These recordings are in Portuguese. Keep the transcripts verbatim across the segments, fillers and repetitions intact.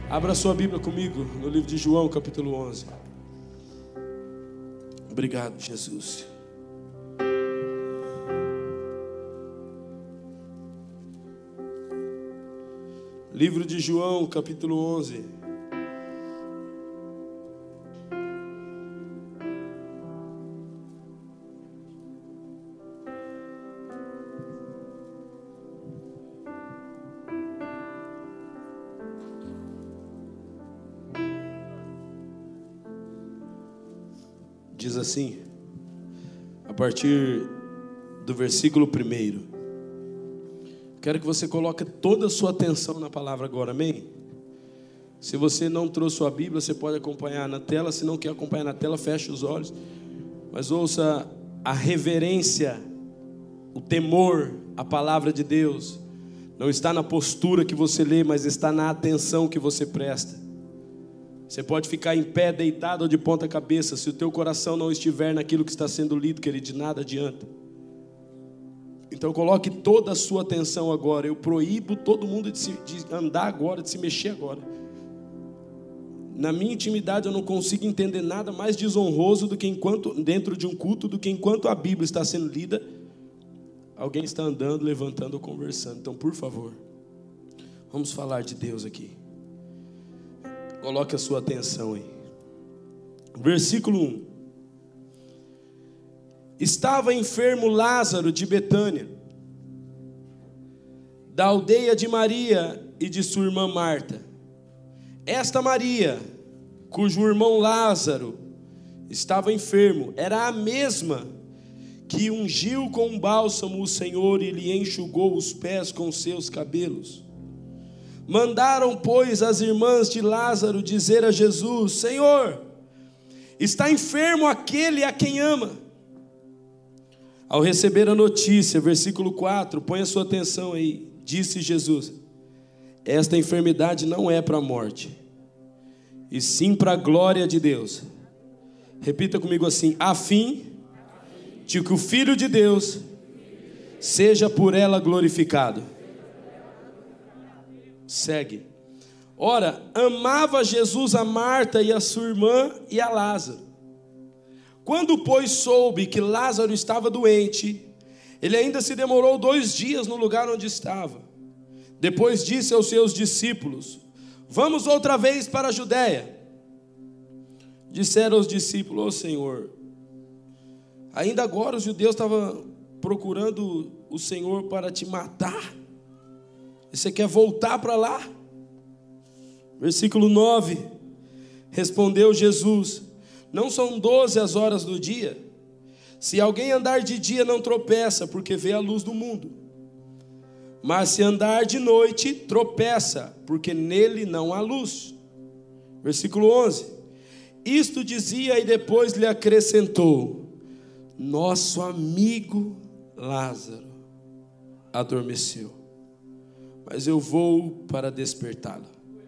Abra sua Bíblia comigo no livro de João, capítulo onze. Obrigado, Jesus. Livro de João, capítulo onze. Diz assim, a partir do versículo primeiro. Quero que você coloque toda a sua atenção na palavra agora, amém? Se você não trouxe sua Bíblia, você pode acompanhar na tela. Se não quer acompanhar na tela, feche os olhos. Mas ouça a reverência, o temor à palavra de Deus. Não está na postura que você lê, mas está na atenção que você presta. Você pode ficar em pé, deitado ou de ponta cabeça. Se o teu coração não estiver naquilo que está sendo lido, querido, de nada adianta. Então coloque toda a sua atenção agora. Eu proíbo todo mundo de, se, de andar agora, de se mexer agora. Na minha intimidade eu não consigo entender nada mais desonroso do que enquanto, dentro de um culto, do que enquanto a Bíblia está sendo lida, alguém está andando, levantando ou conversando. Então, por favor, vamos falar de Deus aqui. Coloque a sua atenção aí. Versículo um. Estava enfermo Lázaro de Betânia, da aldeia de Maria e de sua irmã Marta. Esta Maria, cujo irmão Lázaro estava enfermo, era a mesma que ungiu com bálsamo o Senhor e lhe enxugou os pés com seus cabelos. Mandaram, pois, as irmãs de Lázaro dizer a Jesus: Senhor, está enfermo aquele a quem ama. Ao receber a notícia, versículo quatro, põe a sua atenção aí, disse Jesus: esta enfermidade não é para a morte, e sim para a glória de Deus. Repita comigo assim: a fim de que o Filho de Deus seja por ela glorificado. Segue. Ora, amava Jesus a Marta e a sua irmã e a Lázaro. Quando, pois, soube que Lázaro estava doente, ele ainda se demorou dois dias no lugar onde estava. Depois disse aos seus discípulos: vamos outra vez para a Judéia. Disseram os discípulos: ó Senhor, ainda agora os judeus estavam procurando o Senhor para te matar. E você quer voltar para lá? Versículo nove. Respondeu Jesus: não são doze as horas do dia? Se alguém andar de dia não tropeça, porque vê a luz do mundo. Mas se andar de noite, tropeça, porque nele não há luz. Versículo onze. Isto dizia e depois lhe acrescentou: nosso amigo Lázaro adormeceu, mas eu vou para despertá-lo.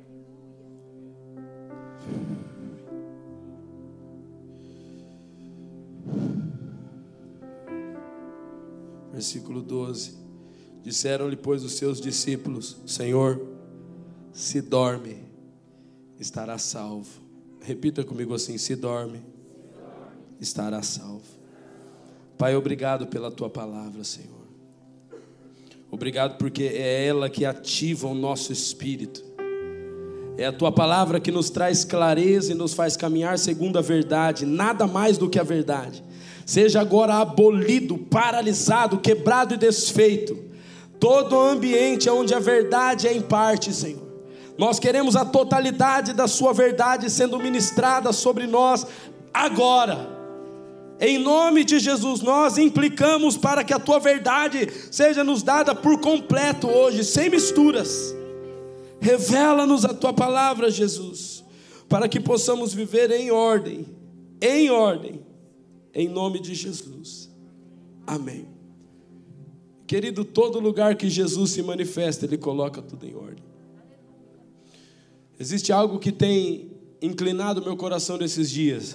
Versículo doze. Disseram-lhe, pois, os seus discípulos: Senhor, se dorme, estará salvo. Repita comigo assim: se dorme, estará salvo. Pai, obrigado pela tua palavra, Senhor. Obrigado porque é ela que ativa o nosso espírito. É a tua palavra que nos traz clareza e nos faz caminhar segundo a verdade, nada mais do que a verdade. Seja agora abolido, paralisado, quebrado e desfeito todo o ambiente onde a verdade é em parte, Senhor. Nós queremos a totalidade da sua verdade sendo ministrada sobre nós agora. Em nome de Jesus, nós implicamos para que a tua verdade seja nos dada por completo hoje, sem misturas. Revela-nos a tua palavra, Jesus, para que possamos viver em ordem, em ordem, em nome de Jesus. Amém. Querido, todo lugar que Jesus se manifesta, Ele coloca tudo em ordem. Existe algo que tem inclinado meu coração nesses dias.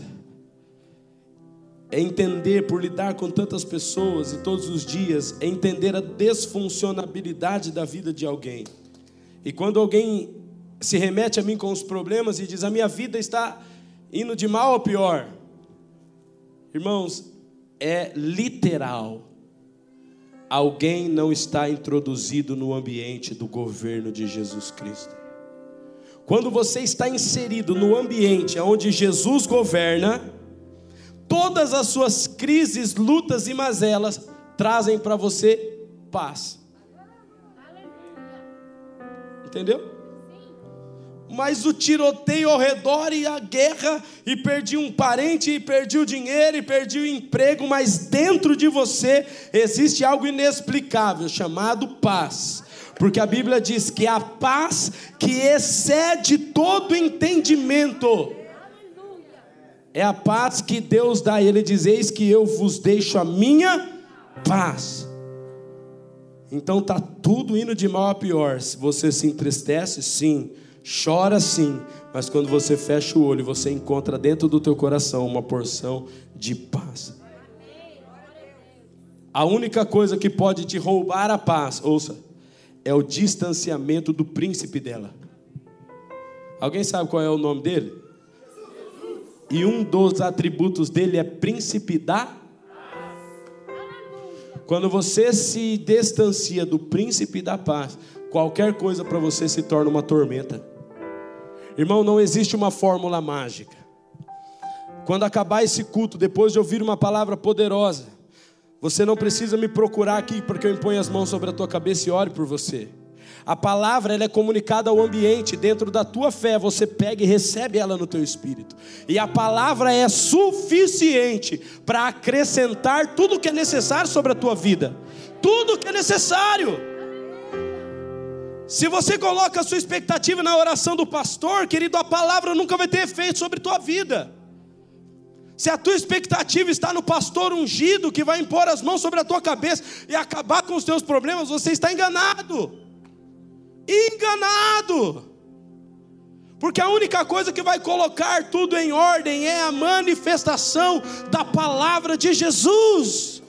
É entender, por lidar com tantas pessoas e todos os dias, é entender a desfuncionabilidade da vida de alguém. E quando alguém se remete a mim com os problemas e diz: a minha vida está indo de mal a pior. Irmãos, é literal. Alguém não está introduzido no ambiente do governo de Jesus Cristo. Quando você está inserido no ambiente onde Jesus governa, todas as suas crises, lutas e mazelas trazem para você paz. Entendeu? Mas o tiroteio ao redor e a guerra, e perdi um parente, e perdi o dinheiro, e perdi o emprego, mas dentro de você existe algo inexplicável chamado paz. Porque a Bíblia diz que a paz que excede todo entendimento é a paz que Deus dá. Ele diz: eis que eu vos deixo a minha paz. Então está tudo indo de mal a pior. Se você se entristece, sim. Chora, sim. Mas quando você fecha o olho, você encontra dentro do teu coração uma porção de paz. A única coisa que pode te roubar a paz, ouça, é o distanciamento do príncipe dela. Alguém sabe qual é o nome dele? E um dos atributos dele é príncipe da paz. Quando você se distancia do príncipe da paz, qualquer coisa para você se torna uma tormenta. Irmão, não existe uma fórmula mágica. Quando acabar esse culto, depois de ouvir uma palavra poderosa, você não precisa me procurar aqui, porque eu imponho as mãos sobre a tua cabeça e ore por você. A palavra, ela é comunicada ao ambiente. Dentro da tua fé, você pega e recebe ela no teu espírito. E a palavra é suficiente para acrescentar tudo o que é necessário sobre a tua vida. Tudo o que é necessário. Se você coloca a sua expectativa na oração do pastor, querido, a palavra nunca vai ter efeito sobre a tua vida. Se a tua expectativa está no pastor ungido, que vai impor as mãos sobre a tua cabeça e acabar com os teus problemas, você está enganado. Enganado. Porque a única coisa que vai colocar tudo em ordem é a manifestação da palavra de Jesus.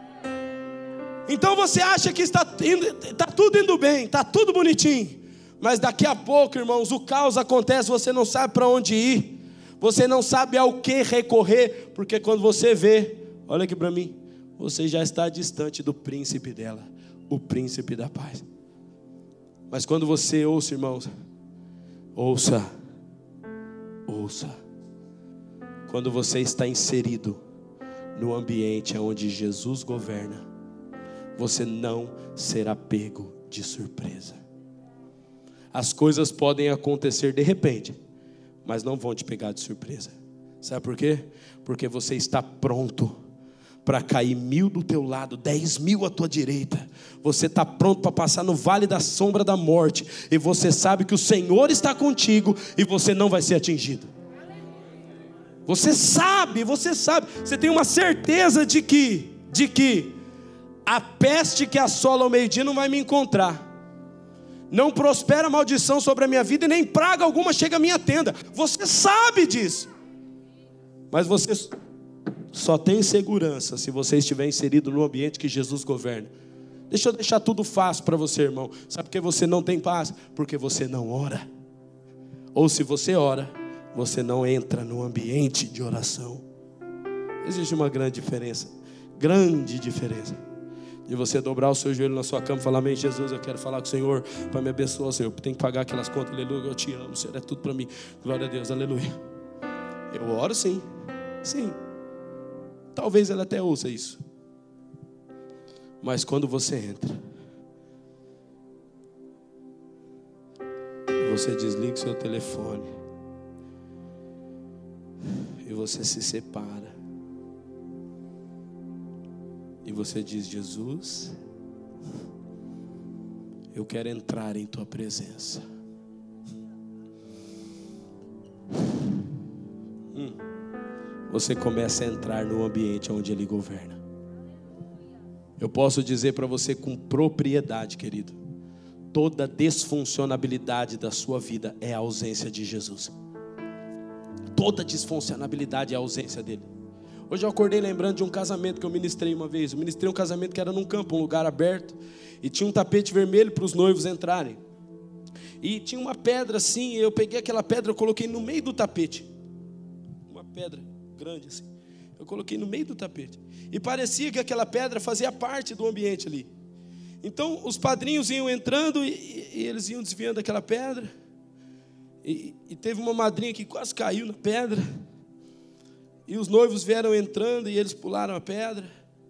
Então você acha que está, indo, está tudo indo bem, está tudo bonitinho. Mas daqui a pouco, irmãos, o caos acontece, você não sabe para onde ir. Você não sabe ao que recorrer, porque quando você vê, olha aqui para mim, você já está distante do príncipe dela, o príncipe da paz. Mas quando você ouça, irmãos, ouça, ouça. Quando você está inserido no ambiente onde Jesus governa, você não será pego de surpresa. As coisas podem acontecer de repente, mas não vão te pegar de surpresa. Sabe por quê? Porque você está pronto para cair mil do teu lado, dez mil à tua direita. Você está pronto para passar no vale da sombra da morte. E você sabe que o Senhor está contigo e você não vai ser atingido. Você sabe, você sabe. Você tem uma certeza de que, de que a peste que assola ao meio-dia não vai me encontrar. Não prospera maldição sobre a minha vida e nem praga alguma chega à minha tenda. Você sabe disso. Mas você só tem segurança se você estiver inserido no ambiente que Jesus governa. Deixa eu deixar tudo fácil para você, irmão. Sabe por que você não tem paz? Porque você não ora. Ou se você ora, você não entra no ambiente de oração. Existe uma grande diferença. Grande diferença. De você dobrar o seu joelho na sua cama e falar: amém, Jesus, eu quero falar com o Senhor para me abençoar, Senhor. Tem que pagar aquelas contas, aleluia, eu te amo, Senhor, é tudo para mim. Glória a Deus, aleluia. Eu oro sim, sim. Talvez ela até ouça isso. Mas quando você entra, você desliga o seu telefone e você se separa. E você diz: Jesus, eu quero entrar em tua presença. Hum. Você começa a entrar no ambiente onde Ele governa. Eu posso dizer para você com propriedade, querido, toda desfuncionabilidade da sua vida é a ausência de Jesus. Toda desfuncionabilidade é a ausência dele. Hoje eu acordei lembrando de um casamento que eu ministrei uma vez. Eu ministrei um casamento que era num campo, um lugar aberto, e tinha um tapete vermelho para os noivos entrarem. E tinha uma pedra assim, eu peguei aquela pedra, eu coloquei no meio do tapete. Uma pedra grande assim. Eu coloquei no meio do tapete. E parecia que aquela pedra fazia parte do ambiente ali. Então os padrinhos iam entrando e, e eles iam desviando aquela pedra. E, e teve uma madrinha que quase caiu na pedra. E os noivos vieram entrando e eles pularam a pedra.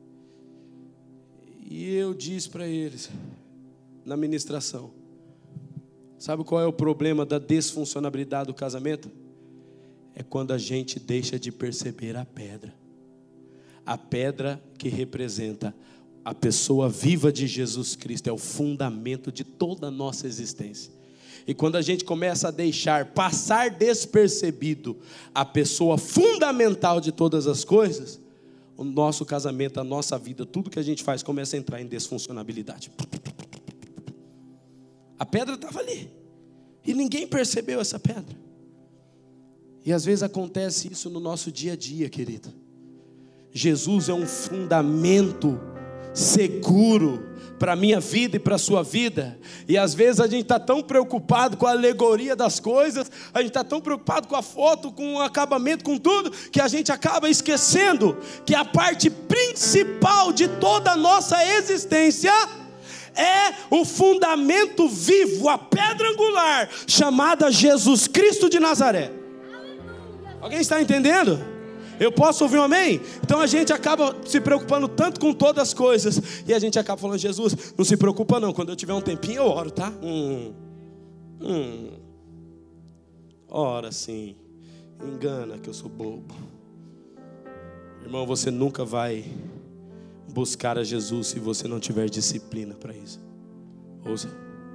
E eu disse para eles, na ministração: sabe qual é o problema da desfuncionalidade do casamento? É quando a gente deixa de perceber a pedra. A pedra que representa a pessoa viva de Jesus Cristo, é o fundamento de toda a nossa existência. E quando a gente começa a deixar passar despercebido a pessoa fundamental de todas as coisas, o nosso casamento, a nossa vida, tudo que a gente faz começa a entrar em desfuncionalidade. A pedra estava ali e ninguém percebeu essa pedra. E às vezes acontece isso no nosso dia a dia, querido. Jesus é um fundamento seguro para a minha vida e para a sua vida. E às vezes a gente está tão preocupado com a alegoria das coisas, a gente está tão preocupado com a foto, com o acabamento, com tudo, que a gente acaba esquecendo que a parte principal de toda a nossa existência é o fundamento vivo, a pedra angular, chamada Jesus Cristo de Nazaré. Alguém está entendendo? Eu posso ouvir um amém? Então a gente acaba se preocupando tanto com todas as coisas, e a gente acaba falando: Jesus, não se preocupa não, quando eu tiver um tempinho eu oro, tá? Hum, hum. Ora sim, engana que eu sou bobo. Irmão, você nunca vai buscar a Jesus se você não tiver disciplina para isso. Ouça,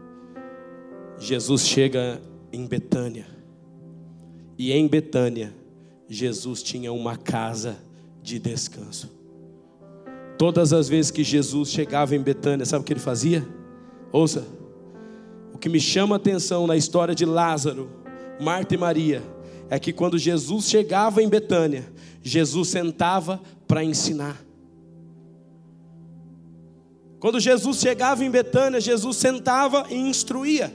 Jesus chega em Betânia, e em Betânia Jesus tinha uma casa de descanso. Todas as vezes que Jesus chegava em Betânia, sabe o que ele fazia? Ouça, o que me chama a atenção na história de Lázaro, Marta e Maria, é que quando Jesus chegava em Betânia, Jesus sentava para ensinar. Quando Jesus chegava em Betânia, Jesus sentava e instruía.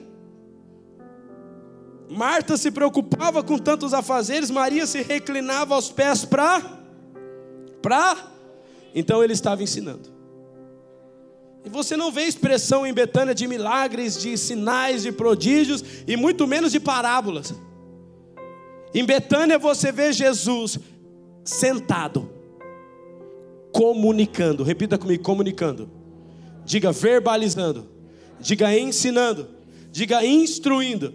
Marta se preocupava com tantos afazeres, Maria se reclinava aos pés para, para, então ele estava ensinando. E você não vê expressão em Betânia de milagres, de sinais, de prodígios, e muito menos de parábolas. Em Betânia você vê Jesus sentado, comunicando, repita comigo, comunicando. Diga verbalizando, diga ensinando, diga instruindo.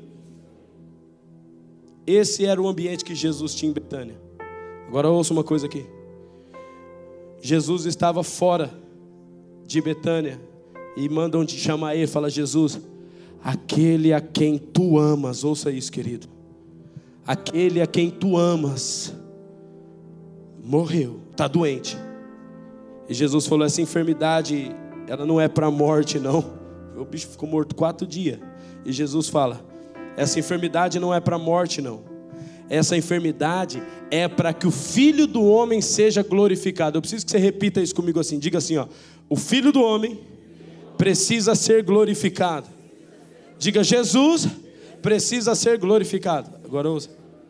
Esse era o ambiente que Jesus tinha em Betânia. Agora ouça uma coisa aqui. Jesus estava fora de Betânia e mandam te chamar ele, fala: Jesus, aquele a quem tu amas, ouça isso, querido, aquele a quem tu amas morreu, está doente. E Jesus falou: essa enfermidade, ela não é para a morte não. O bicho ficou morto quatro dias. E Jesus fala: essa enfermidade não é para a morte não. Essa enfermidade é para que o Filho do Homem seja glorificado. Eu preciso que você repita isso comigo assim. Diga assim, ó: o Filho do Homem precisa ser glorificado. Diga: Jesus precisa ser glorificado. Agora ouça.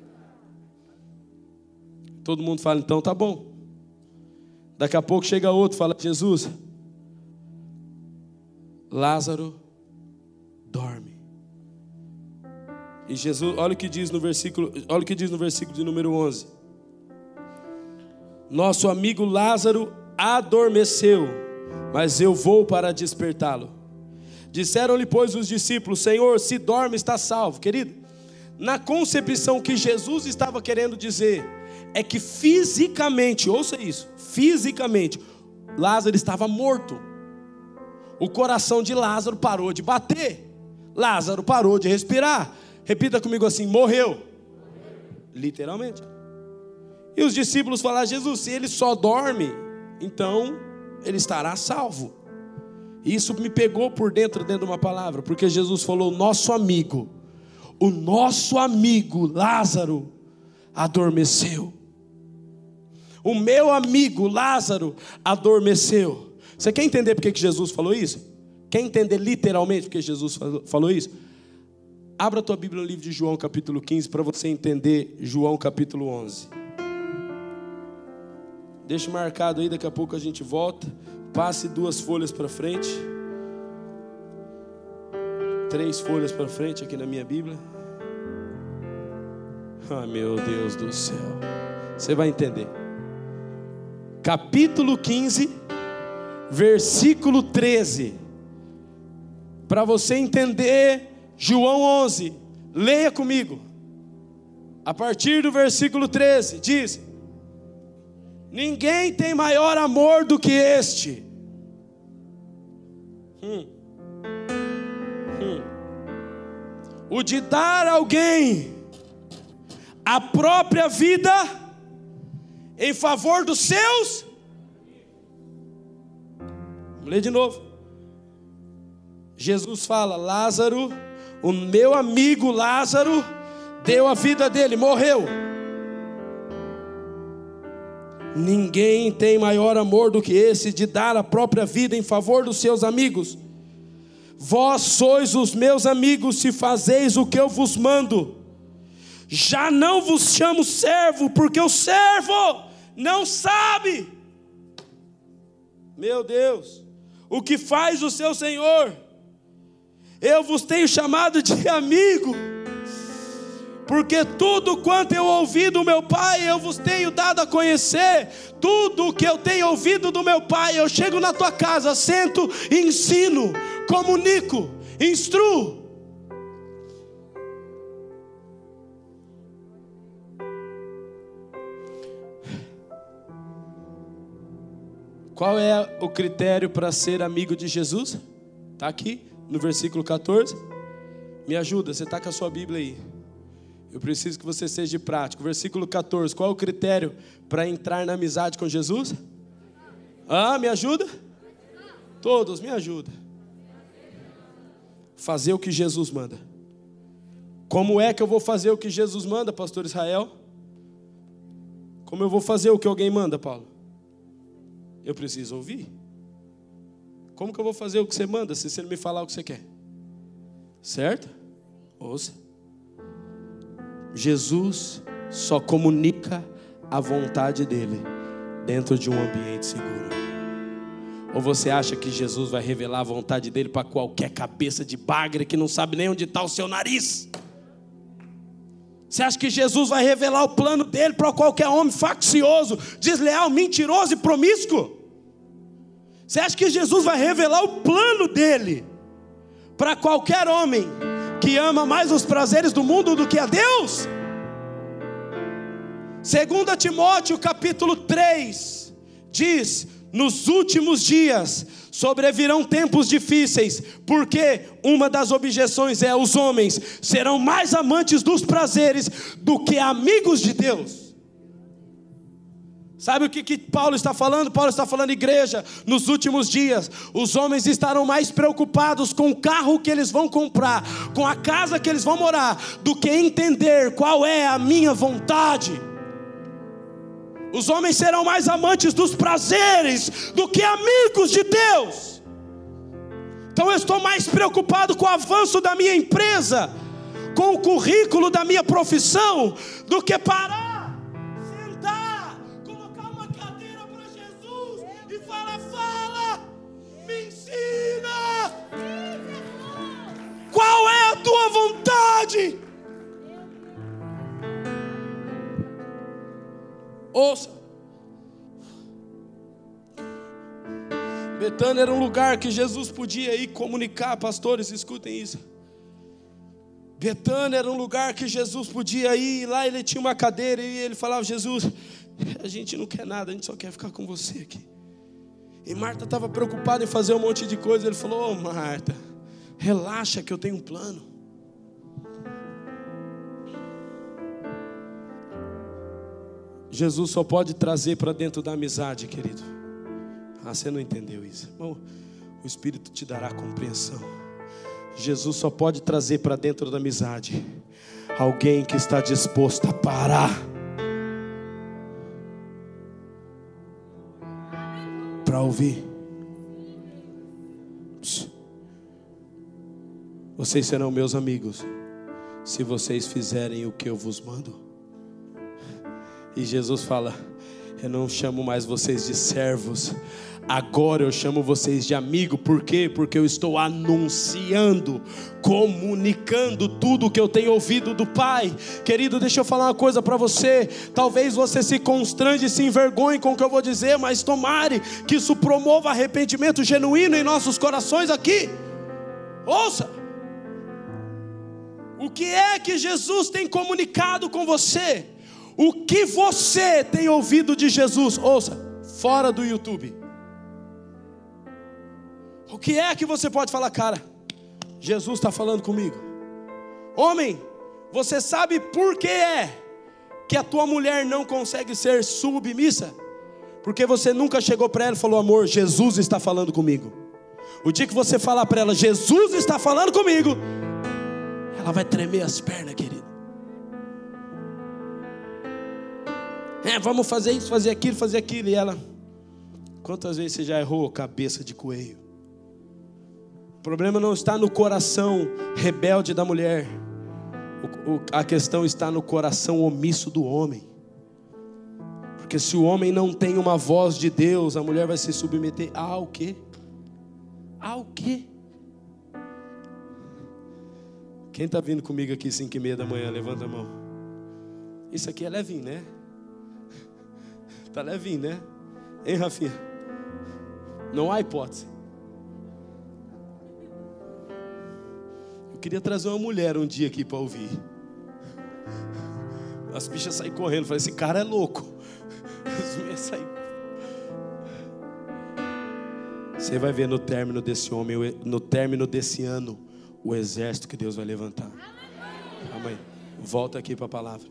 Todo mundo fala: então tá bom. Daqui a pouco chega outro, fala: Jesus, Lázaro dorme. E Jesus, olha o que diz no versículo, olha o que diz no versículo de número onze. Nosso amigo Lázaro adormeceu, mas eu vou para despertá-lo. Disseram-lhe, pois, os discípulos: Senhor, se dorme, está salvo. Querido, na concepção que Jesus estava querendo dizer é que fisicamente, ouça isso, fisicamente, Lázaro estava morto. O coração de Lázaro parou de bater, Lázaro parou de respirar. Repita comigo assim: morreu. Literalmente. E os discípulos falaram: Jesus, se ele só dorme, então ele estará salvo. E isso me pegou por dentro, dentro de uma palavra, porque Jesus falou: nosso amigo, o nosso amigo Lázaro adormeceu. O meu amigo Lázaro adormeceu. Você quer entender por que Jesus falou isso? Quer entender literalmente por que Jesus falou isso? Abra a tua Bíblia no livro de João capítulo quinze para você entender João capítulo onze. Deixa marcado aí, daqui a pouco a gente volta. Passe duas folhas para frente. Três folhas para frente aqui na minha Bíblia. Ah, meu Deus do céu. Você vai entender. Capítulo quinze, versículo treze. Para você entender João onze, leia comigo. A partir do versículo treze, diz: ninguém tem maior amor do que este. Hum. Hum. O de dar a alguém a própria vida em favor dos seus. Vamos ler de novo. Jesus fala: Lázaro, o meu amigo Lázaro, deu a vida dele, morreu. Ninguém tem maior amor do que esse, de dar a própria vida em favor dos seus amigos. Vós sois os meus amigos se fazeis o que eu vos mando. Já não vos chamo servo, porque o servo não sabe, meu Deus, o que faz o seu Senhor. Eu vos tenho chamado de amigo, porque tudo quanto eu ouvi do meu Pai, eu vos tenho dado a conhecer. Tudo o que eu tenho ouvido do meu Pai, eu chego na tua casa, sento e ensino, comunico, instruo. Qual é o critério para ser amigo de Jesus? Está aqui no versículo catorze. Me ajuda, você está com a sua Bíblia aí. Eu preciso que você seja prático. Versículo catorze. Qual é o critério para entrar na amizade com Jesus? Ah, me ajuda? Todos, me ajuda. Fazer o que Jesus manda. Como é que eu vou fazer o que Jesus manda, pastor Israel? Como eu vou fazer o que alguém manda, Paulo? Eu preciso ouvir. Como que eu vou fazer o que você manda se você não me falar o que você quer? Certo? Ouça. Jesus só comunica a vontade dele dentro de um ambiente seguro. Ou você acha que Jesus vai revelar a vontade dele para qualquer cabeça de bagre que não sabe nem onde está o seu nariz? Você acha que Jesus vai revelar o plano dele para qualquer homem faccioso, desleal, mentiroso e promíscuo? Você acha que Jesus vai revelar o plano dele para qualquer homem que ama mais os prazeres do mundo do que a Deus? Segunda Timóteo capítulo três diz: nos últimos dias sobrevirão tempos difíceis, porque uma das objeções é: os homens serão mais amantes dos prazeres do que amigos de Deus. Sabe o que, que Paulo está falando? Paulo está falando, igreja, nos últimos dias os homens estarão mais preocupados com o carro que eles vão comprar, com a casa que eles vão morar, do que entender qual é a minha vontade. Os homens serão mais amantes dos prazeres do que amigos de Deus. Então eu estou mais preocupado com o avanço da minha empresa, com o currículo da minha profissão, do que parar, sentar, colocar uma cadeira para Jesus e falar: fala, me ensina. Qual é a tua vontade? Ouça. Betânia era um lugar que Jesus podia ir comunicar. Pastores, escutem isso. Betânia era um lugar que Jesus podia ir. E lá ele tinha uma cadeira e ele falava: Jesus, a gente não quer nada, a gente só quer ficar com você aqui. E Marta estava preocupada em fazer um monte de coisa. Ele falou: ô Marta, relaxa que eu tenho um plano. Jesus só pode trazer para dentro da amizade, querido. Ah, você não entendeu isso. Bom, o Espírito te dará compreensão. Jesus só pode trazer para dentro da amizade alguém que está disposto a parar para ouvir. Vocês serão meus amigos se vocês fizerem o que eu vos mando. E Jesus fala: eu não chamo mais vocês de servos, agora eu chamo vocês de amigo. Por quê? Porque eu estou anunciando, comunicando tudo o que eu tenho ouvido do Pai. Querido, deixa eu falar uma coisa para você. Talvez você se constrange, se envergonhe com o que eu vou dizer, mas tomare que isso promova arrependimento genuíno em nossos corações aqui. Ouça, o que é que Jesus tem comunicado com você? O que você tem ouvido de Jesus? Ouça, fora do YouTube. O que é que você pode falar? Cara, Jesus está falando comigo. Homem, você sabe por que é que a tua mulher não consegue ser submissa? Porque você nunca chegou para ela e falou: amor, Jesus está falando comigo. O dia que você falar para ela: Jesus está falando comigo, ela vai tremer as pernas, querido. É, vamos fazer isso, fazer aquilo, fazer aquilo. E ela: quantas vezes você já errou, cabeça de coelho? O problema não está no coração rebelde da mulher. O, o, a questão está no coração omisso do homem. Porque se o homem não tem uma voz de Deus, a mulher vai se submeter ao quê? Ao quê? Quem está vindo comigo aqui cinco e meia da manhã, levanta a mão. Isso aqui é levinho, né? Está levinho, né? Hein, Rafinha? Não há hipótese. Eu queria trazer uma mulher um dia aqui para ouvir. As bichas saem correndo. Falei: esse cara é louco. As mulheres saem. Você vai ver no término desse homem, no término desse ano, o exército que Deus vai levantar. Amém. Volta aqui para a palavra.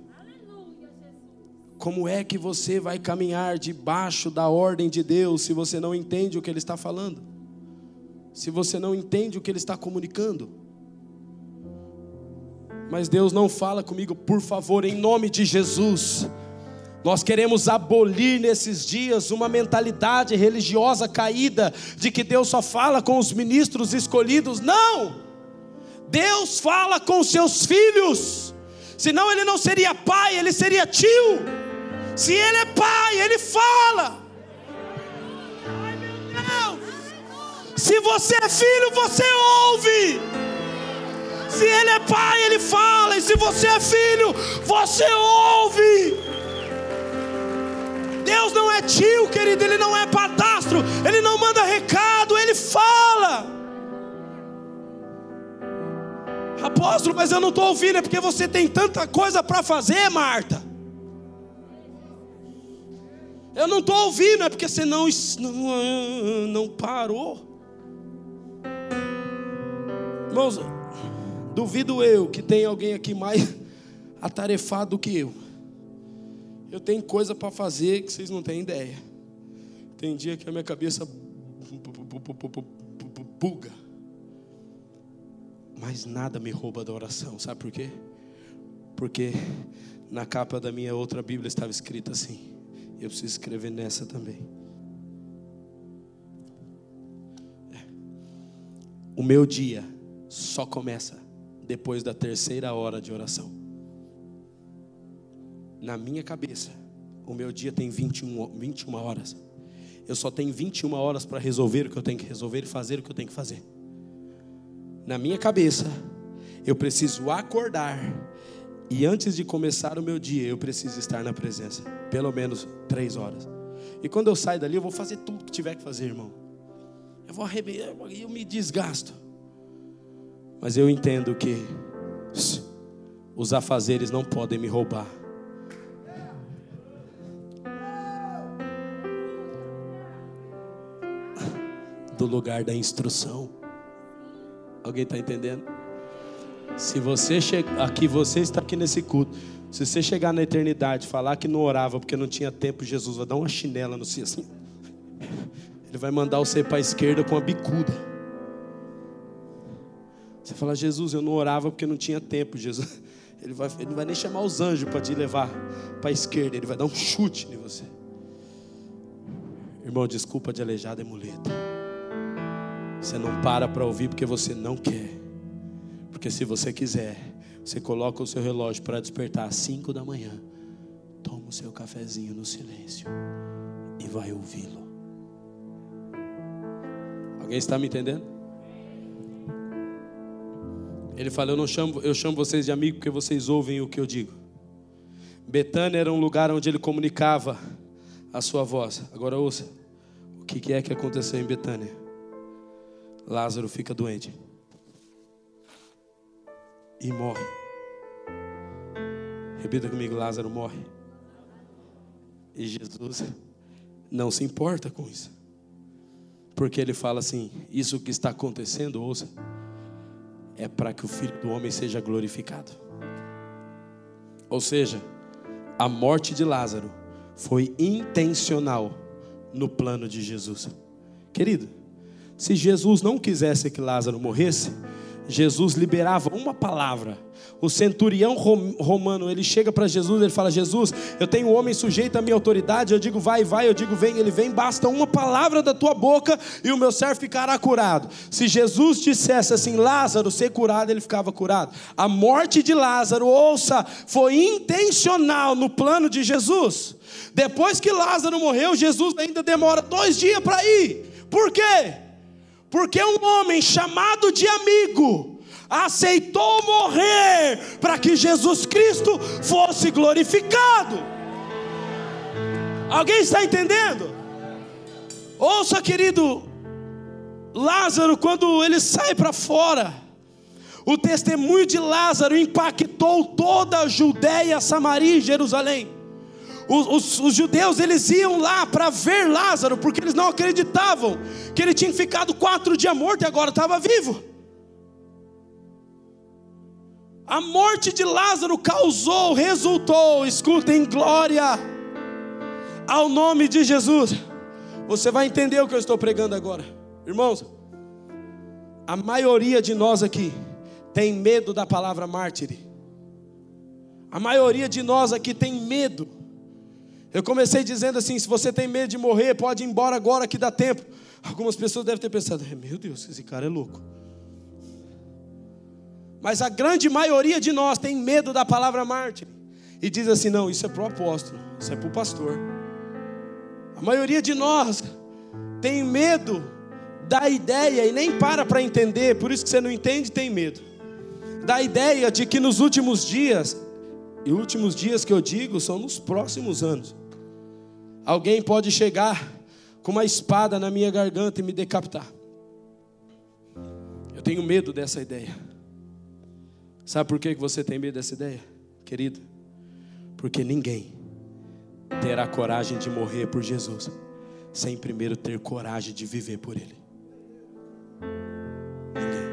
Como é que você vai caminhar debaixo da ordem de Deus se você não entende o que Ele está falando? Se você não entende o que Ele está comunicando? Mas Deus não fala comigo: por favor, em nome de Jesus. Nós queremos abolir nesses dias uma mentalidade religiosa caída de que Deus só fala com os ministros escolhidos. Não! Deus fala com seus filhos. Senão Ele não seria pai, Ele seria tio. Se Ele é pai, Ele fala. Ai, meu Deus! Se você é filho, você ouve. Se Ele é pai, Ele fala. E se você é filho, você ouve. Deus não é tio, querido. Ele não é padastro. Ele não manda recado, Ele fala. Apóstolo, mas eu não estou ouvindo. É porque você tem tanta coisa para fazer, Marta. Eu não estou ouvindo. É porque você não, não, não parou. Irmãos, duvido eu que tem alguém aqui mais atarefado do que eu. Eu tenho coisa para fazer que vocês não têm ideia. Tem dia que a minha cabeça buga. Mas nada me rouba da oração. Sabe por quê? Porque na capa da minha outra Bíblia estava escrito assim. Eu preciso escrever nessa também. O meu dia só começa depois da terceira hora de oração. Na minha cabeça, o meu dia tem vinte e uma horas. Eu só tenho vinte e uma horas para resolver o que eu tenho que resolver e fazer o que eu tenho que fazer. Na minha cabeça, eu preciso acordar. E antes de começar o meu dia, eu preciso estar na presença. Pelo menos três horas. E quando eu saio dali, eu vou fazer tudo que tiver que fazer, irmão. Eu vou arrebentar, eu me desgasto. Mas eu entendo que os afazeres não podem me roubar do lugar da instrução. Alguém está entendendo? Se você chegar aqui, você está aqui nesse culto. Se você chegar na eternidade, falar que não orava porque não tinha tempo, Jesus vai dar uma chinela no seu assim. Ele vai mandar você para a esquerda com a bicuda. Você fala: Jesus, eu não orava porque não tinha tempo. Jesus, ele, vai, ele não vai nem chamar os anjos para te levar para a esquerda. Ele vai dar um chute em você. Irmão, desculpa de aleijado é muleta. Você não para para ouvir porque você não quer. Porque se você quiser, Você coloca o seu relógio para despertar às cinco da manhã. Toma o seu cafezinho no silêncio e vai ouvi-lo. Alguém está me entendendo? Ele fala, eu não chamo, eu chamo vocês de amigo porque vocês ouvem o que eu digo. Betânia era um lugar onde ele comunicava a sua voz. Agora ouça, o que é que aconteceu em Betânia? Lázaro fica doente e morre. Repita comigo, Lázaro morre. E Jesus não se importa com isso, porque ele fala assim, isso que está acontecendo, ouça, é para que o Filho do Homem seja glorificado. Ou seja, a morte de Lázaro foi intencional no plano de Jesus. Querido, se Jesus não quisesse que Lázaro morresse, Jesus liberava uma palavra. O centurião romano, ele chega para Jesus, ele fala, Jesus, eu tenho um homem sujeito à minha autoridade, eu digo vai, vai, eu digo vem, ele vem, basta uma palavra da tua boca e o meu servo ficará curado. Se Jesus dissesse assim, Lázaro, ser curado, ele ficava curado. A morte de Lázaro, ouça, foi intencional no plano de Jesus. Depois que Lázaro morreu, Jesus ainda demora dois dias para ir. Por quê? Porque um homem chamado de amigo aceitou morrer para que Jesus Cristo fosse glorificado. Alguém está entendendo? Ouça, querido, Lázaro, quando ele sai para fora, o testemunho de Lázaro impactou toda a Judeia, Samaria e Jerusalém. Os, os, os judeus, eles iam lá para ver Lázaro, porque eles não acreditavam que ele tinha ficado quatro dias morto e agora estava vivo. A morte de Lázaro causou, resultou, escutem, glória ao nome de Jesus. Você vai entender o que eu estou pregando agora. Irmãos, a maioria de nós aqui tem medo da palavra mártir. A maioria de nós aqui tem medo. Eu comecei dizendo assim, se você tem medo de morrer, pode ir embora agora que dá tempo. Algumas pessoas devem ter pensado, meu Deus, esse cara é louco. Mas a grande maioria de nós tem medo da palavra mártir. E diz assim, não, isso é para o apóstolo, isso é para o pastor. A maioria de nós tem medo da ideia e nem para para entender. Por isso que você não entende, tem medo. Da ideia de que nos últimos dias, e últimos dias que eu digo são nos próximos anos, alguém pode chegar com uma espada na minha garganta e me decapitar. Eu tenho medo dessa ideia. Sabe por que você tem medo dessa ideia, querido? Porque ninguém terá coragem de morrer por Jesus sem primeiro ter coragem de viver por Ele. Ninguém.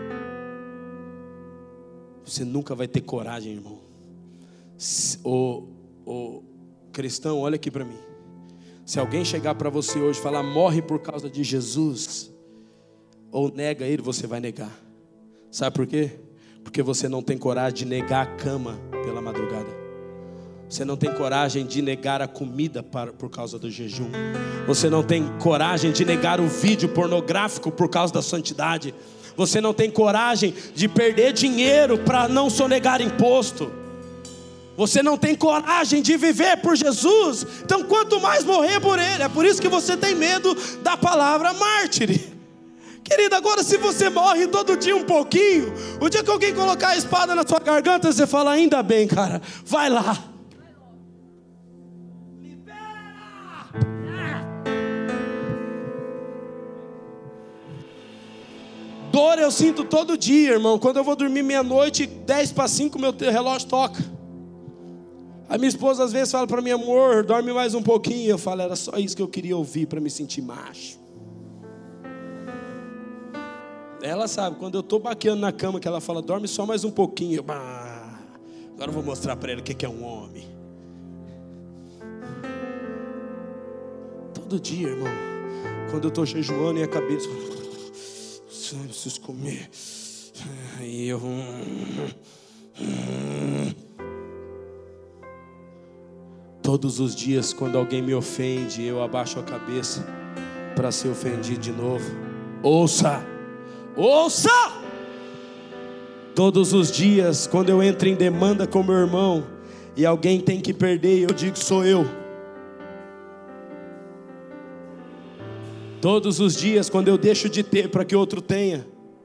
Você nunca vai ter coragem, irmão. O, o cristão, olha aqui para mim. Se alguém chegar para você hoje e falar, morre por causa de Jesus, ou nega Ele, você vai negar. Sabe por quê? Porque você não tem coragem de negar a cama pela madrugada. Você não tem coragem de negar a comida para, por causa do jejum. Você não tem coragem de negar o vídeo pornográfico por causa da santidade. Você não tem coragem de perder dinheiro para não sonegar imposto. Você não tem coragem de viver por Jesus. Então quanto mais morrer por Ele. É por isso que você tem medo da palavra mártir. Querido, agora se você morre todo dia um pouquinho, o dia que alguém colocar a espada na sua garganta, você fala, ainda bem, cara, vai lá. Libera! Dor eu sinto todo dia, irmão. Quando eu vou dormir meia-noite, dez para cinco, meu relógio toca. A minha esposa às vezes fala para mim, amor, dorme mais um pouquinho. Eu falo, era só isso que eu queria ouvir para me sentir macho. Ela sabe, quando eu estou baqueando na cama, que ela fala, dorme só mais um pouquinho. Eu, ah, agora eu vou mostrar para ela o que é um homem. Todo dia, irmão, quando eu estou jejuando e a cabeça, eu preciso comer. Aí eu... Todos os dias, quando alguém me ofende, eu abaixo a cabeça para ser ofendido de novo. Ouça! Ouça! Todos os dias, quando eu entro em demanda com meu irmão e alguém tem que perder, eu digo: sou eu. Todos os dias, quando eu deixo de ter para que outro tenha.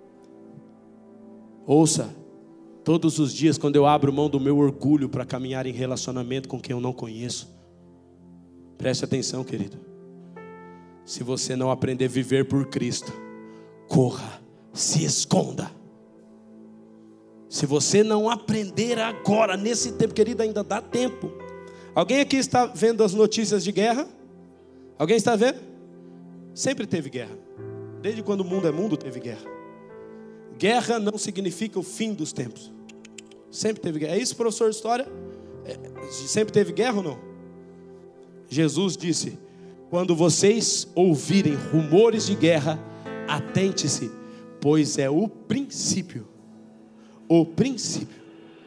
Ouça, todos os dias, quando eu abro mão do meu orgulho para caminhar em relacionamento com quem eu não conheço. Preste atenção, querido. Se você não aprender a viver por Cristo, corra, se esconda. Se você não aprender agora, nesse tempo, querido, ainda dá tempo. Alguém aqui está vendo as notícias de guerra? Alguém está vendo? Sempre teve guerra. Desde quando o mundo é mundo, teve guerra. Guerra não significa o fim dos tempos. Sempre teve guerra. É isso, professor de história? É, sempre teve guerra ou não? Jesus disse: quando vocês ouvirem rumores de guerra, atente-se, pois é o princípio. O princípio.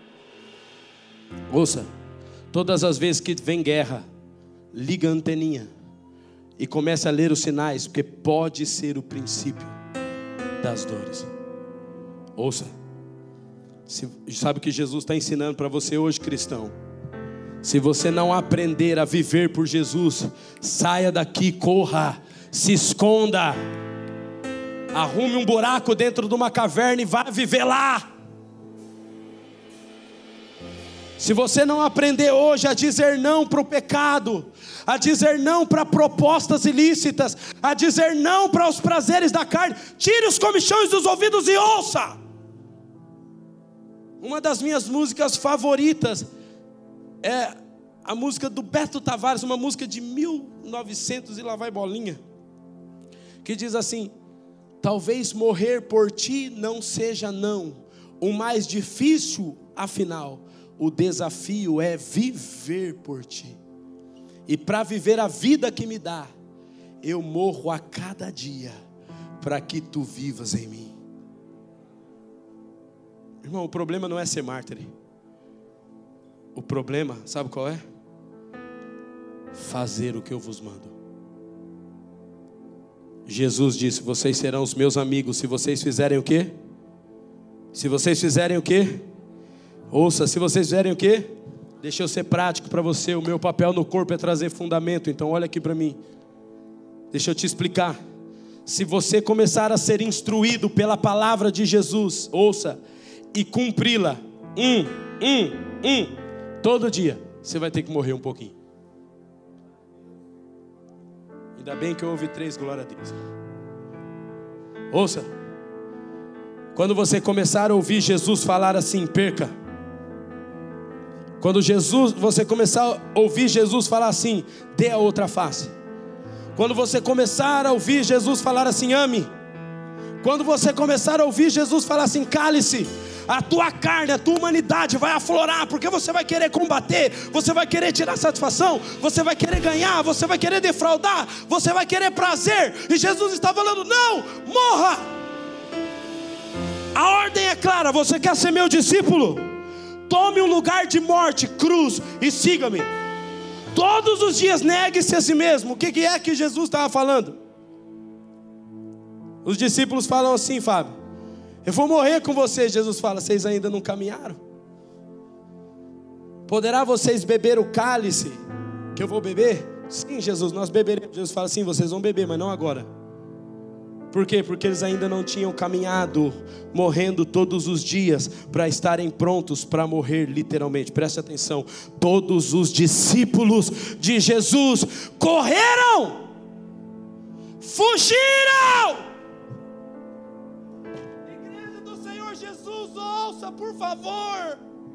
Ouça, todas as vezes que vem guerra, liga a anteninha e comece a ler os sinais, porque pode ser o princípio das dores. Ouça, se, sabe o que Jesus está ensinando para você hoje, cristão? Se você não aprender a viver por Jesus, saia daqui, corra, se esconda, arrume um buraco dentro de uma caverna e vá viver lá. Se você não aprender hoje a dizer não para o pecado, a dizer não para propostas ilícitas, a dizer não para os prazeres da carne, tire os comichões dos ouvidos e ouça. Uma das minhas músicas favoritas é a música do Beto Tavares, uma música de mil e novecentos e lá vai bolinha, que diz assim: talvez morrer por ti não seja não, o mais difícil afinal, o desafio é viver por ti. E para viver a vida que me dá, eu morro a cada dia, para que tu vivas em mim. Irmão, o problema não é ser mártir. O problema, sabe qual é? Fazer o que eu vos mando. Jesus disse: vocês serão os meus amigos se vocês fizerem o quê? Se vocês fizerem o quê? Ouça, se vocês fizerem o quê? Deixa eu ser prático para você. O meu papel no corpo é trazer fundamento. Então olha aqui para mim. Deixa eu te explicar. Se você começar a ser instruído pela palavra de Jesus, ouça, e cumpri-la, um, um, um, todo dia, você vai ter que morrer um pouquinho. Ainda bem que eu ouvi três, glória a Deus. Ouça, quando você começar a ouvir Jesus falar assim: perca. Quando Jesus, você começar a ouvir Jesus falar assim: dê a outra face. Quando você começar a ouvir Jesus falar assim: ame. Quando você começar a ouvir Jesus falar assim: cale-se, a tua carne, a tua humanidade vai aflorar, porque você vai querer combater, você vai querer tirar satisfação, você vai querer ganhar, você vai querer defraudar, você vai querer prazer. E Jesus está falando: não, morra. A ordem é clara: você quer ser meu discípulo? Tome um lugar de morte, cruz, e siga-me. Todos os dias negue-se a si mesmo. O que é que Jesus estava falando? Os discípulos falam assim: Fábio, eu vou morrer com vocês. Jesus fala: vocês ainda não caminharam? Poderá vocês beber o cálice que eu vou beber? Sim, Jesus, nós beberemos. Jesus fala: sim, vocês vão beber, mas não agora. Por quê? Porque eles ainda não tinham caminhado, morrendo todos os dias, para estarem prontos para morrer literalmente. Preste atenção: todos os discípulos de Jesus correram, fugiram. Igreja do Senhor Jesus, ouça por favor.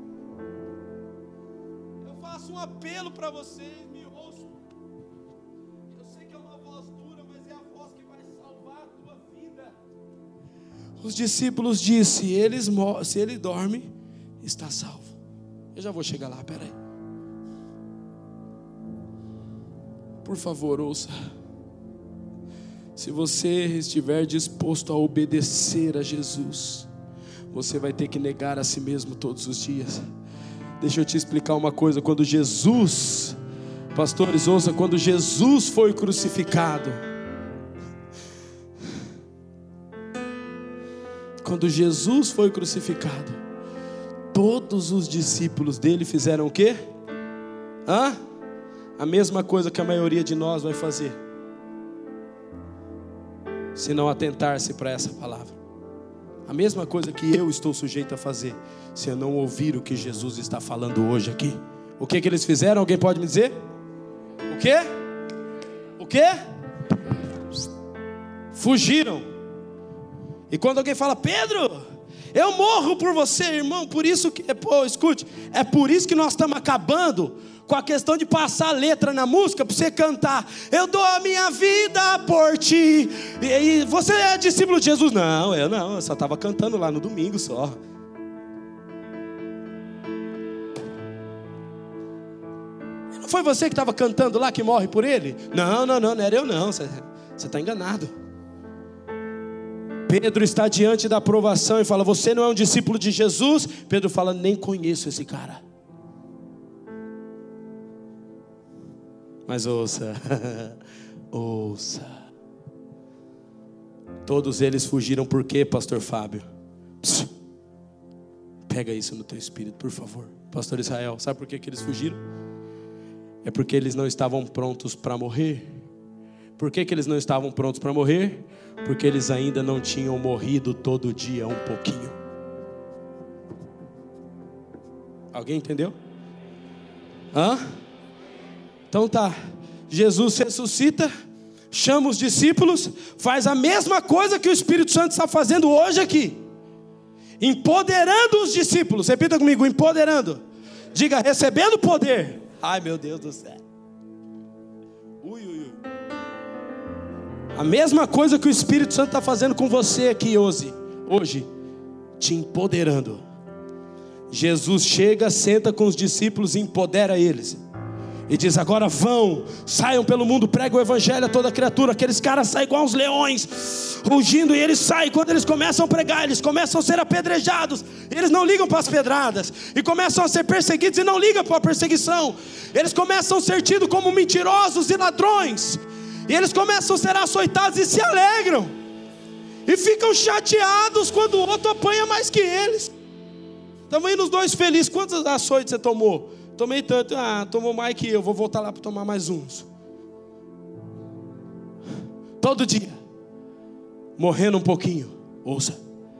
Eu faço um apelo para vocês, me ouçam. Eu sei que é uma voz dura, mas é a voz que vai salvar a tua vida. Os discípulos disseram: eles, se ele dorme, está salvo. Eu já vou chegar lá, peraí. Por favor, ouça. Se você estiver disposto a obedecer a Jesus, você vai ter que negar a si mesmo todos os dias. Deixa eu te explicar uma coisa. Quando Jesus, pastores, ouça, quando Jesus foi crucificado, quando Jesus foi crucificado, todos os discípulos dele fizeram o quê? Hã? A mesma coisa que a maioria de nós vai fazer, se não atentar-se para essa palavra. A mesma coisa que eu estou sujeito a fazer, se eu não ouvir o que Jesus está falando hoje aqui. O que que eles fizeram? Alguém pode me dizer? O quê? O quê? Fugiram. E quando alguém fala: Pedro, eu morro por você, irmão. Por isso que, pô, escute, é por isso que nós estamos acabando com a questão de passar a letra na música para você cantar: eu dou a minha vida por ti. E, e você é discípulo de Jesus? Não, eu não, eu só estava cantando lá no domingo só. Não foi você que estava cantando lá que morre por ele? Não, não, não, não era eu não, você está enganado. Pedro está diante da aprovação e fala: você não é um discípulo de Jesus? Pedro fala: nem conheço esse cara. Mas ouça, ouça. Todos eles fugiram por quê, pastor Fábio? Psiu. Pega isso no teu espírito, por favor. Pastor Israel, sabe por que que eles fugiram? É porque eles não estavam prontos para morrer. Por que que eles não estavam prontos para morrer? Porque eles ainda não tinham morrido todo dia um pouquinho. Alguém entendeu? Hã? Então tá, Jesus ressuscita, chama os discípulos, faz a mesma coisa que o Espírito Santo está fazendo hoje aqui, empoderando os discípulos. Repita comigo: empoderando. Diga: recebendo poder. Ai, meu Deus do céu. Ui, ui, ui. A mesma coisa que o Espírito Santo está fazendo com você aqui hoje, hoje, te empoderando. Jesus chega, senta com os discípulos e empodera eles. E diz: agora vão, saiam pelo mundo, pregam o evangelho a toda criatura. Aqueles caras saem igual uns leões, rugindo, e eles saem. Quando eles começam a pregar, eles começam a ser apedrejados. Eles não ligam para as pedradas. E começam a ser perseguidos e não ligam para a perseguição. Eles começam a ser tidos como mentirosos e ladrões. E eles começam a ser açoitados e se alegram. E ficam chateados quando o outro apanha mais que eles. Estamos indo os dois felizes. Quantos açoites você tomou? Tomei tanto. Ah, tomou mais que eu, vou voltar lá para tomar mais uns. Todo dia, morrendo um pouquinho. Ouça.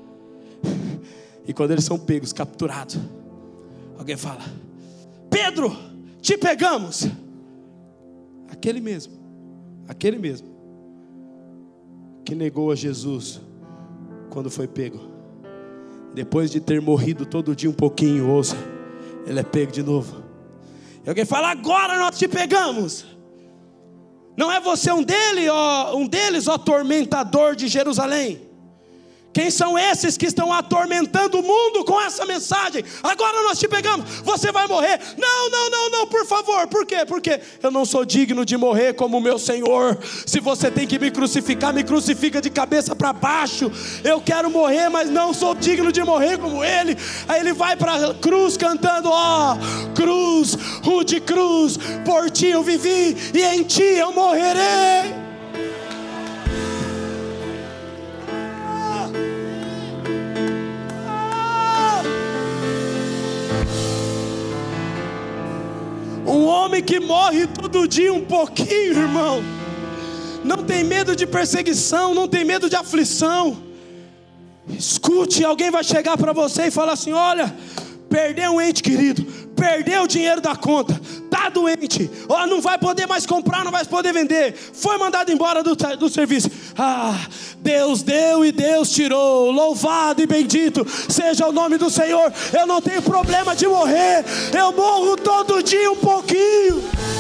E quando eles são pegos, capturados, alguém fala: Pedro, te pegamos. Aquele mesmo, aquele mesmo que negou a Jesus quando foi pego, depois de ter morrido todo dia um pouquinho, ouça, ele é pego de novo. E alguém fala: agora nós te pegamos. Não é você um deles, ó, um deles, ó atormentador de Jerusalém? Quem são esses que estão atormentando o mundo com essa mensagem? Agora nós te pegamos, você vai morrer. Não, não, não, não, por favor. Por quê? Porque eu não sou digno de morrer como o meu Senhor. Se você tem que me crucificar, me crucifica de cabeça para baixo. Eu quero morrer, mas não sou digno de morrer como Ele. Aí ele vai para a cruz cantando: ó, oh, cruz, rude cruz, por ti eu vivi e em ti eu morrerei. Um homem que morre todo dia um pouquinho, irmão, não tem medo de perseguição, não tem medo de aflição. Escute, alguém vai chegar para você e falar assim: olha, perdeu um ente querido, perdeu o dinheiro da conta, está doente, ó, não vai poder mais comprar, não vai poder vender, foi mandado embora do, do serviço. Ah, Deus deu e Deus tirou, louvado e bendito seja o nome do Senhor. Eu não tenho problema de morrer, eu morro todo dia um pouquinho.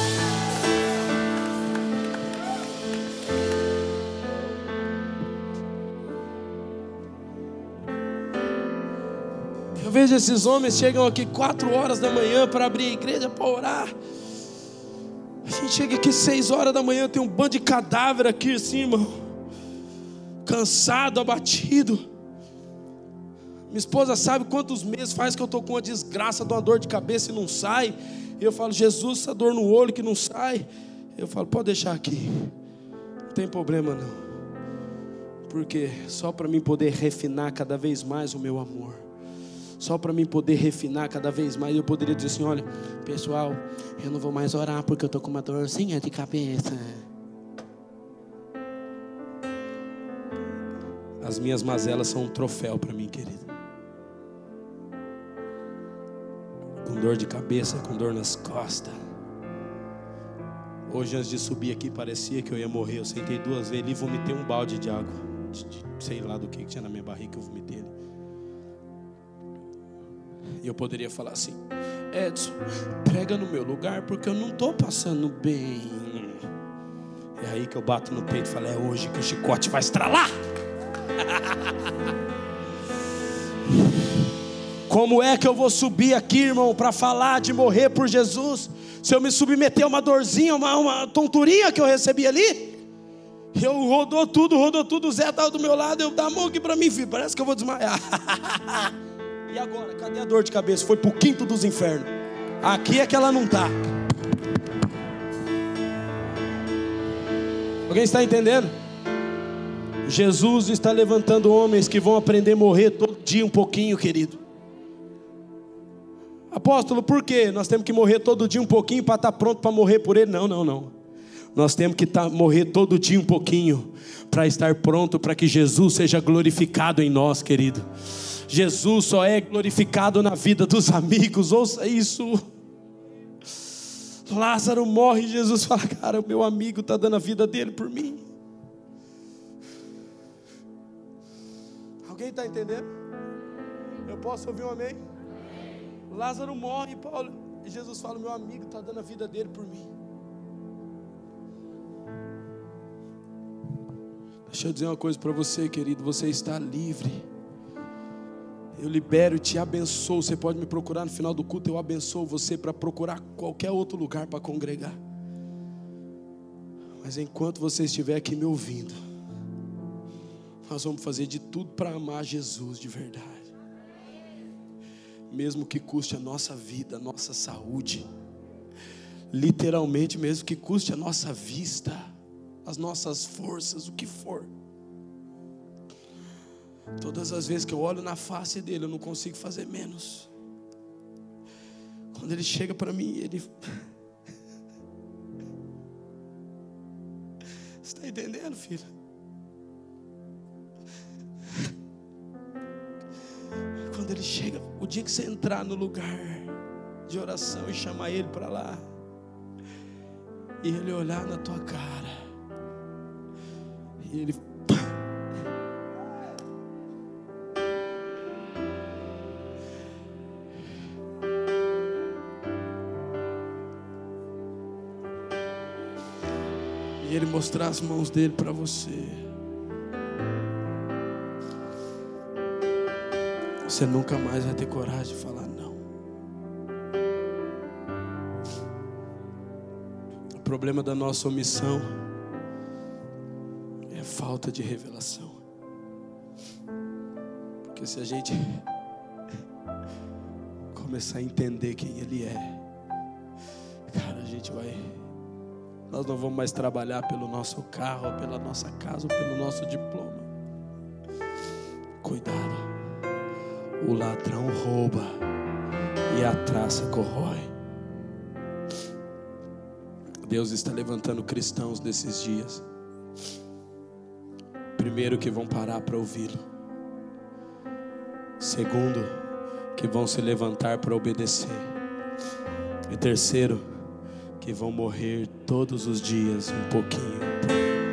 Eu vejo esses homens chegam aqui quatro horas da manhã para abrir a igreja, para orar. A gente chega aqui seis horas da manhã, tem um bando de cadáver aqui assim, irmão, cansado, abatido. Minha esposa sabe quantos meses faz que eu estou com uma desgraça, de uma dor de cabeça e não sai. E eu falo: Jesus, essa dor no olho que não sai. Eu falo: pode deixar aqui, não tem problema não. Porque só para mim poder refinar cada vez mais o meu amor, só para mim poder refinar cada vez mais, eu poderia dizer assim: olha, pessoal, eu não vou mais orar porque eu estou com uma dorzinha de cabeça. As minhas mazelas são um troféu para mim, querido. Com dor de cabeça, com dor nas costas. Hoje, antes de subir aqui, parecia que eu ia morrer. Eu sentei duas vezes ali e vomitei um balde de água. De, de, sei lá do que, que tinha na minha barriga que eu vomitei ali. E eu poderia falar assim: Edson, prega no meu lugar porque eu não estou passando bem. É aí que eu bato no peito e falo: é hoje que o chicote vai estralar. Como é que eu vou subir aqui, irmão, para falar de morrer por Jesus, se eu me submeter a uma dorzinha, uma, uma tonturinha que eu recebi ali? Eu rodou tudo, rodou tudo, o Zé estava do meu lado, eu dá a mão aqui para mim, filho, parece que eu vou desmaiar. E agora, cadê a dor de cabeça? Foi para o quinto dos infernos. Aqui é que ela não está. Alguém está entendendo? Jesus está levantando homens que vão aprender a morrer todo dia um pouquinho, querido. Apóstolo, por quê? Nós temos que morrer todo dia um pouquinho para estar pronto para morrer por Ele? Não, não, não. Nós temos que tá, morrer todo dia um pouquinho para estar pronto para que Jesus seja glorificado em nós, querido. Jesus só é glorificado na vida dos amigos. Ouça isso. Lázaro morre e Jesus fala: cara, o meu amigo está dando a vida dele por mim. Alguém está entendendo? Eu posso ouvir um amém? Lázaro morre, Paulo, e Jesus fala: meu amigo está dando a vida dele por mim. Deixa eu dizer uma coisa para você, querido. Você está livre. Eu libero e te abençoo. Você pode me procurar no final do culto. Eu abençoo você para procurar qualquer outro lugar para congregar. Mas enquanto você estiver aqui me ouvindo, nós vamos fazer de tudo para amar Jesus de verdade. Mesmo que custe a nossa vida, a nossa saúde. Literalmente, mesmo que custe a nossa vista, as nossas forças, o que for. Todas as vezes que eu olho na face dele, eu não consigo fazer menos. Quando ele chega para mim, ele... Você está entendendo, filho? Quando ele chega, o dia que você entrar no lugar de oração e chamar ele para lá, e ele olhar na tua cara, e ele... e ele mostrar as mãos dele para você, você nunca mais vai ter coragem de falar não. O problema da nossa omissão é a falta de revelação. Porque se a gente começar a entender quem Ele é, cara, a gente vai... Nós não vamos mais trabalhar pelo nosso carro, pela nossa casa, pelo nosso diploma. Cuidado. O ladrão rouba e a traça corrói. Deus está levantando cristãos nesses dias. Primeiro, que vão parar para ouvi-lo. Segundo, que vão se levantar para obedecer. E terceiro, que vão morrer todos os dias um pouquinho por Ele.